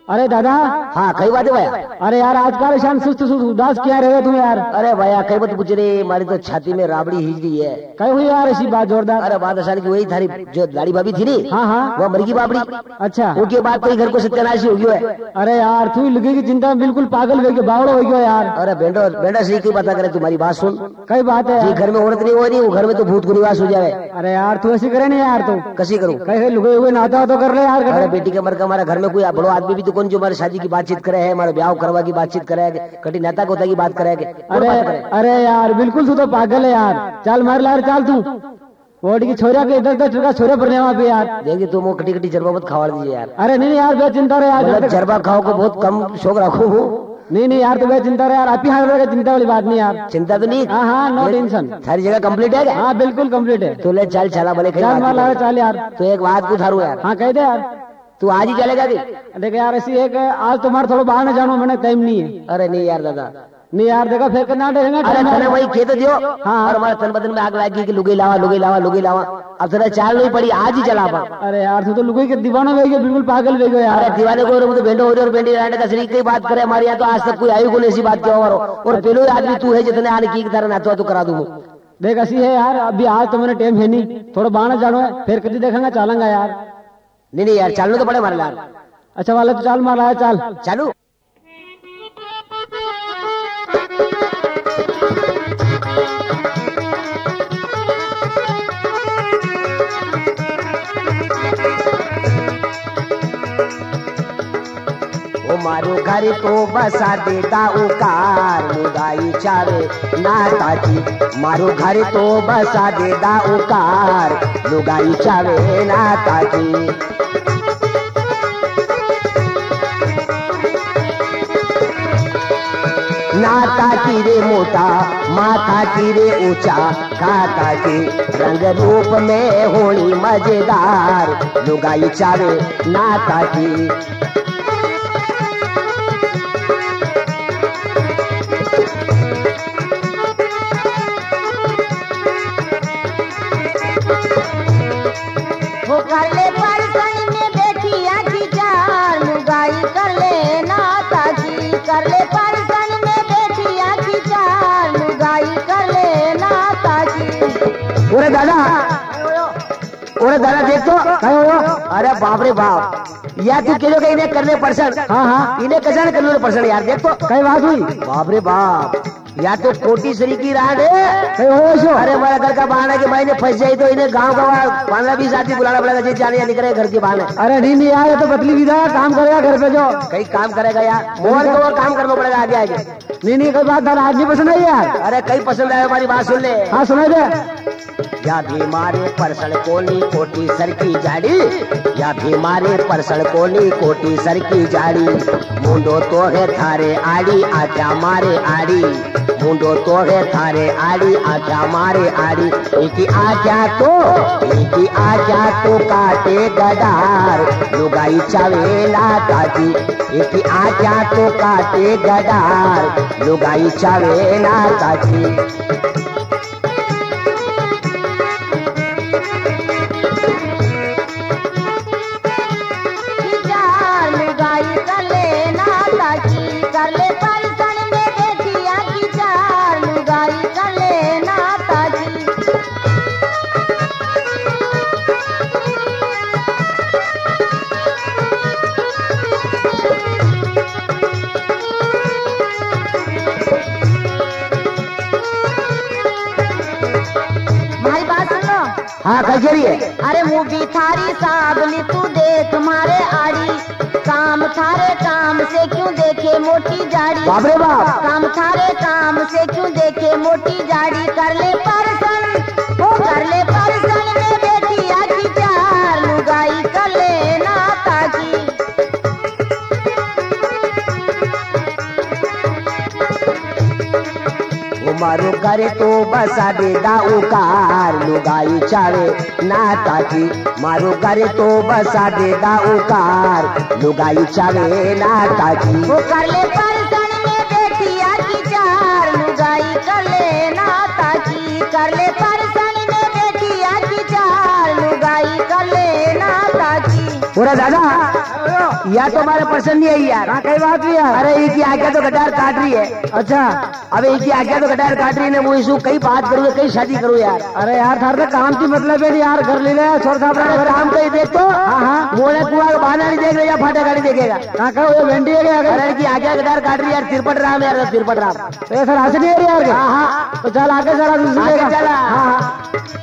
अरे दादा। हाँ कई बात है भैया। अरे यार आजकल शाम सुस्त सुस्त उदास क्या रहे तुम यार। अरे भैया कई बात पूछ रहे, हमारी तो छाती में राबड़ी हिज गई है। कहीं हुई यार ऐसी बात जोरदार। अरे बात असल की वही थारी जो लाड़ी भाभी थी नी। हाँ हाँ वो मरगी बाबड़ी। अच्छा उनके बाद कोई घर को सत्यानाशी हो गया है। अरे यार तू लगे की चिंता में बिल्कुल पागल हो गया, बावड़ा हो गया यार। अरे बेंडो बेंडा से की पता करे, तुम्हारी बात सुन। कई बात है घर में औरत नहीं हो रही, वो घर में तो भूत को निवास हो जाए। अरे यार तू ऐसी करे नहीं यार, तू कैसी करूँ? कहीं लुगे हुए नाता तो कर ले यार। अरे बेटी के मर का हमारा घर में कोई बड़ो आदमी भी तो कौन जो हमारी शादी की बातचीत करे है, हमारे ब्याह करवा की बातचीत करेगा, कटी नेता को की बात करेगा। अरे यार बिल्कुल तू तो पागल है यार। चल मार ला चल तू वोट की छोरिया के इधर तक का छोरे पर वहाँ पे यार। देखिए तुम वो कटी कटी जरबा मत खावा दीजिए यार। अरे नहीं यार बेचिंता रहे यार, जरबा खाओ को बहुत कम शौक रखो। नहीं यार तो बेचिंता रहे यार, आप ही हार चिंता वाली बात नहीं यार। चिंता तो नहीं। हाँ नो टेंशन, सारी जगह कंप्लीट है। हाँ बिल्कुल कंप्लीट है। तो ले चल चला बोले चल यार। तो एक बात पूछारू यार। हाँ कह दे यार। तू आज ही चलेगा? देख यार ऐसी एक आज तुम्हारे थोड़ा बाहर न जानो, मैंने टाइम नहीं है। अरे नहीं यार दादा, नहीं यार देखा फिर करना देगा। अरे तने वही खेत दियो। हाँ और हमारे तन बदन में आग लगी कि लुगे लावा लुगे लावा लुगे लावा। अब तेरा चाल नहीं पड़ी, आज ही चला पा। अरे यार तू तो लुगे के दीवाना हो गया, बिल्कुल पागल हो गया यार। अरे दीवाने को तो बेंडो हो रही और बेंडी रांडे का शरीर की बात करे। हमारे यहाँ तो आज तक कोई आयु को ऐसी बात क्यों और पहले आदमी तू है जितने आने की तरह नाचवा तो करा दूं। देख ऐसी है यार, अभी आज तो मैंने टाइम है नहीं, थोड़ा बाहर जानो है, फिर कभी देखेंगे चलेंगे यार। नहीं यार चलना तो पड़े हमारे यार। अच्छा वाले तो चाल मार रहा है, चल चालू। मारो घर तो बसा देता उकार लुगाई चावे नाता की। मारो घर तो बसा देता उकार लुगाई चावे नाता की। नाता की रे मोटा माथा की रे ऊंचा खाता की रंग रूप में होनी मजेदार लुगाई चावे नाता की। वो कर ले परसन में बैठी आखी चार लुगाई कर ले नाता की। कर ले परसन में बैठी आखी चार लुगाई कर ले नाता की। ओरे दादा देख तो अरे बाप रे बाप यार, तू किलो का इन्हें करने पर्सन। हाँ इन्हें कैसे करने पर्सन यार। देख तो कई बात हुई। बाप रे बाप या तो कोटी सरी की राड है। अरे हमारा घर का बहाना कि भाई ने फंस जाए तो इन्हें गांव का 15-20 आदमी बुलाना पड़ेगा जिस जाने निकले घर के बहाने। अरे नहीं यार ये तो बदली विधा काम करेगा घर पे, जो कहीं काम करेगा यार मोहन को काम करना पड़ेगा आगे आगे। नहीं कोई बात आज नहीं पसंद आई यार। अरे कई पसंद आए हमारी बात सुन ले। हाँ सुना दे। या भी मारे परसड़ कोनी कोटी सर की जाड़ी, या भी मारे परसड़ कोनी कोटी सर की जाड़ी। मुंडो तो है थारे आड़ी आजा मारे आड़ी। मुंडो तो है थारे आड़ी आजा मारे आड़ी। इनकी आजा तो काटे गडार लुगाई चावे नाता की। इनकी आजा तो काटे गडार लुगाई चावे नाता की। कर ले परसन में बैठी आखी चार लुगाई कर ले नाता की। हमारी बात सुन लो। हाँ कैसे रही है? अरे मुँह भी थारी साबली तू देख मारे आड़ी। काम थारे काम से क्यों देखे मोटी जाड़ी। बाप रे बाप काम थारे काम से क्यों देखे मोटी जाड़ी। कर ले परसन वो कर ले परसन में बैठी आखी चार लुगाई कर ले नाता की। मारो करे तो बसा दे दाऊकार लुगाई चावे नाता की। मारो करे तो बसा दे दाऊकार लुगाई चावे नाता की। वो कर ले परसन में बैठी आखी चार लुगाई कर ले नाता की। कर ले परसन में बैठी आखी चार लुगाई कर ले नाता की। पूरा दादा या तो हमारे पसंद नहीं आई यार। हाँ कई बात भी यार। अरे ये की आज्ञा तो गटार काट रही है। अच्छा अब एक की आज्ञा तो गटार काट रही है, वो इसको कई बात करूँ कई शादी करूँ यार। अरे यार थार तो काम की मतलब है नहीं यार, घर ले ले छोड़ साहब काम कहीं देख तो। हाँ हाँ मोड़े कुआ का बहाना नहीं देख रहे या फाटा गाड़ी देखेगा। हाँ कहो भेंडी है क्या? अरे की आज्ञा गटार काट रही यार, तिरपट राम यार, तिरपट राम। तो ये सर हंस नहीं है यार। हाँ हाँ तो चल आगे चला दूसरी आगे जगह। चला। हाँ हाँ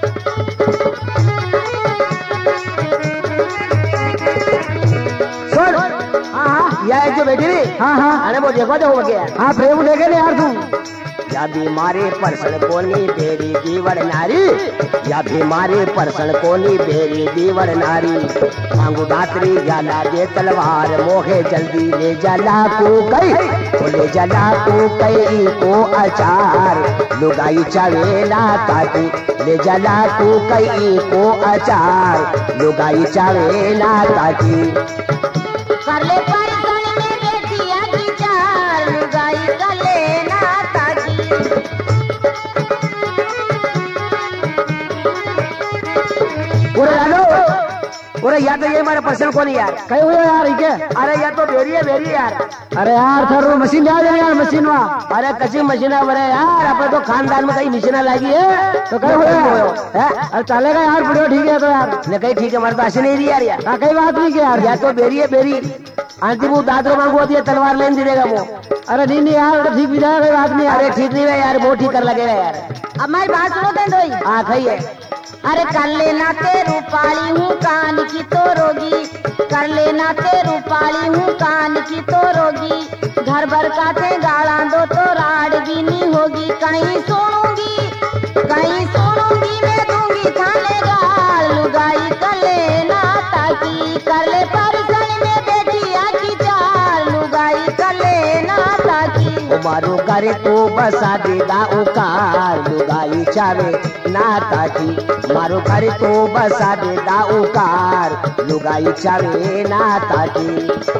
सुन हाँ हाँ यह एक जो बेटी थी। हाँ हाँ अरे वो देखो जो हो गया। हाँ प्रेम देखे नहीं यार तू। या बीमारी परसण कोनी बेरी दीवर नारी, या बीमारी परसण कोनी बेरी दीवर नारी। मांगू दात्री या लागे तलवार, मोहे जल्दी ले जला को कई, ले जला को कई को अचार। लुगाई चावेला ताकी ले जला को कई को अचार। लुगाई चावेला ताकी कर ले परसण में बेटिया की चार, लुगाई कर लेना ताकी। पूरे डालो। पूरे या तो ये हमारा पर्सन को नहीं यार। कहीं हुए यार ये? अरे या तो बेरी है यार। अरे यार सर वो मशीन आ जाए यार, मशीन वहाँ। अरे कच्ची मशीना बने यार, अपने तो खानदान में कई मशीना लगी है। तो कहीं हुए अरे चलेगा यार, वीडियो ठीक है तो यार। ने कही ठीक है, हमारे पास नहीं रही यार। हाँ कई बात नहीं क्या यार। या तो बेरी है बेरी, आंटी वो दादरो मांगू होती है, तलवार लेन दे देगा वो। अरे नहीं नहीं यार ठीक भी जाएगा, कोई बात नहीं। अरे ठीक नहीं है यार, वो ठीक कर लगेगा यार। अब हमारी बात सुनो तेंदुई। हाँ खई है। अरे कर लेना ते रूपाली हूँ कान की तो रोगी, कर लेना ते रूपाली हूँ कान की तो रोगी। घर भर काटे गाला दो तो राड भी नहीं होगी। कहीं सुनूंगी मैं दूंगी थाने गाल, लुगाई कर लेना ताकि। कर ले परसण में बेटिया की चार, लुगाई कर लेना ताकि। मारो करे तो बसा देगा उकार, लुगाई चावे ना ताकी। मारो करे तो बसा देगा उकार, लुगाई चावे ना ताकी।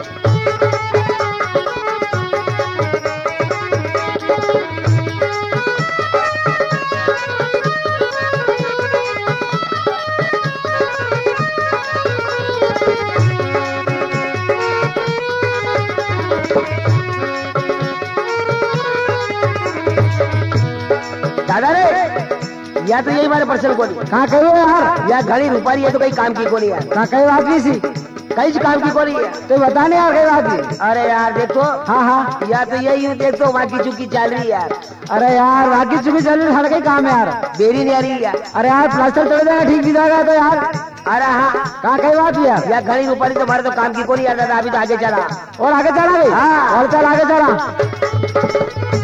दादा रे या तो यही हमारे पर्सन को नहीं। कहाँ कहीं हुए यार? या घड़ी रुपारी है तो कहीं काम की को नहीं यार। कहाँ कहीं बात नहीं सी? कहीं काम की को नहीं है तो बता नहीं यार कहीं बात नहीं। अरे यार देखो। हाँ हाँ या तो यही हूँ देखो, वहाँ की चुकी चल रही यार। अरे यार बाकी चुकी चल रही, हर कहीं काम है यार। बेरी नहीं आ रही यार। अरे यार प्लास्टर चढ़ जाएगा, ठीक भी जाएगा तो यार। अरे हाँ कहाँ कहीं बात नहीं यार। या घड़ी रुपारी तो हमारे तो काम की को नहीं यार दादा, अभी तो आगे चला। और आगे चला भाई। हाँ। और चल आगे चला।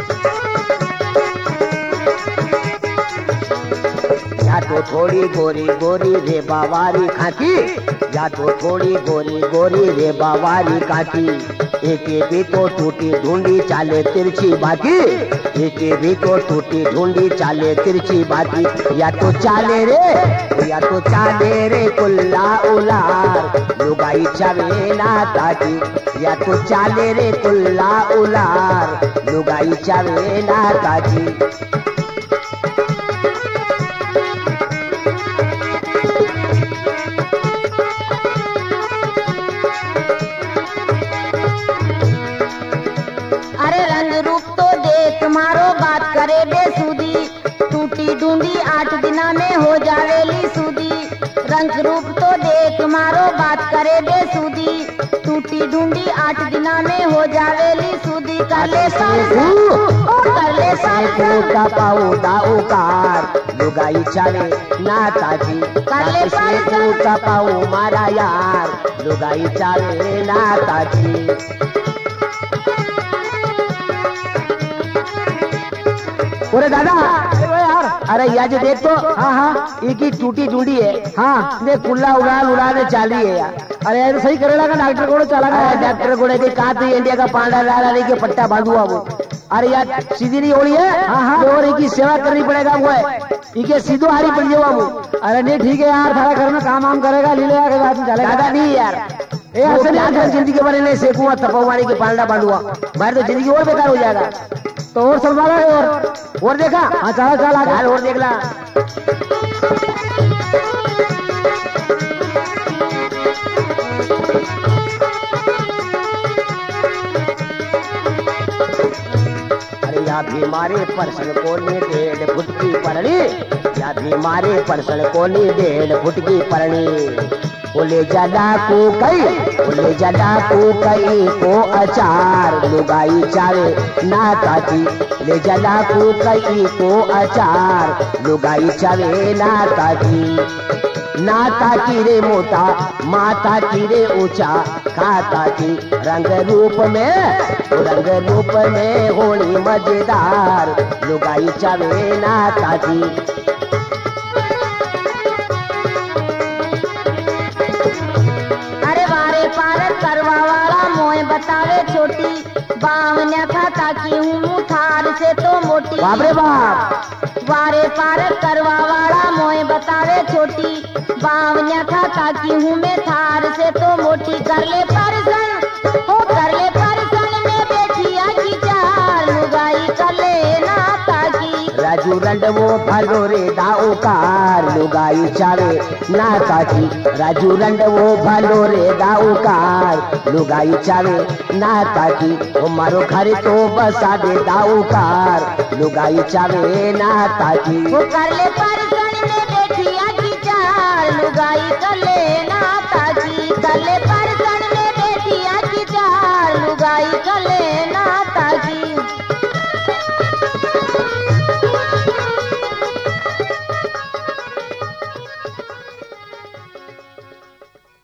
या तो थोड़ी गोरी गोरी रे बावारी खाकी, या तो थोड़ी गोरी गोरी रे बावारी काकी। एक भी तो टूटी ढूंढी चाले तिरछी बाकी, एक भी तो टूटी ढूंढी चाले तिरछी बाकी। या तो चाले रे कुल्ला उलार, लुगाई चावे ना ताकी। या तो चाले रे कुल्ला उलार, लुगाई चावे ना ताकी। अरे रंग रूप तो देख मारो बात करे बेसुदी, टूटी ढूंढी 8 दिना में हो जावेली सूदी। रंग रूप तो देख मारो बात करे बेसुदी, टूटी ढूंढी 8 दिना में हो जावेली सूदी। कर ले का पाऊ दाऊकार, लुगाई चाले ना ताजी। कर ले का पाऊ मारा यार, लुगाई चाले ना ताजी। अरे दादा यार अरे या जो देख तो। हाँ हाँ एक ही टूटी ढूंढी है। हाँ देख कुल्ला उड़ाने चाली है यार। अरे यार सही करेगा का डॉक्टर को चला गया। डॉक्टर गोड़े के कहा तो इंडिया का पांडा लाला लेके पट्टा बांधुआ वो। अरे यार सीधी नहीं हो रही है। हाँ हाँ और इनकी सेवा करनी पड़ेगा वो है, इनके सीधो हारी पड़ जाओ वो। अरे नहीं ठीक है यार, थारा घर में काम वाम करेगा, ले लेगा बाद में चलेगा। दादा नहीं यार, ऐसे नहीं जिंदगी के बारे में सेकुआ तपवाड़ी के पांडा बांधुआ, बाहर तो जिंदगी और बेकार हो जाएगा। तो और संभाला है और देखा। हाँ चला चला और देख ला। या भी मारे परसण कोनी 1.5 फुट की परणी, या भी मारे परसण कोनी 1.5 फुट की परणी। बोले जला को कई को अचार लुगाई चावे ना ताकी, ले जला को कई को अचार लुगाई चावे ना ताकी रे मोटा माता की रे ऊंचा खाता की रंग रूप में होली मजेदार लुगाई चावे ना ताकी। करवा वाला मोय बतावे छोटी, बावन्या खाता की हूँ थार से तो मोटी। बाप रे बाप। वारे पार करवा वाला मोय बतावे छोटी, बावन्या खाता की हूँ मैं थार से तो मोटी। कर ले परसन में बैठी आखी चार लुगाई कर ले ना ताकी। राजू रंडवो भलो रे दाऊकार लुगाई चावे ना ताकी, राजू रंडवो भलो रे दाऊकार लुगाई चावे ना ताकी। ओ मारो घर तो बसा दे दाऊकार लुगाई चावे ना ताकी। वो कर ले परसन में बैठी आखी चार लुगाई कर ले ना ताकी, कर ले परसन में बैठी आखी चार लुगाई कर ले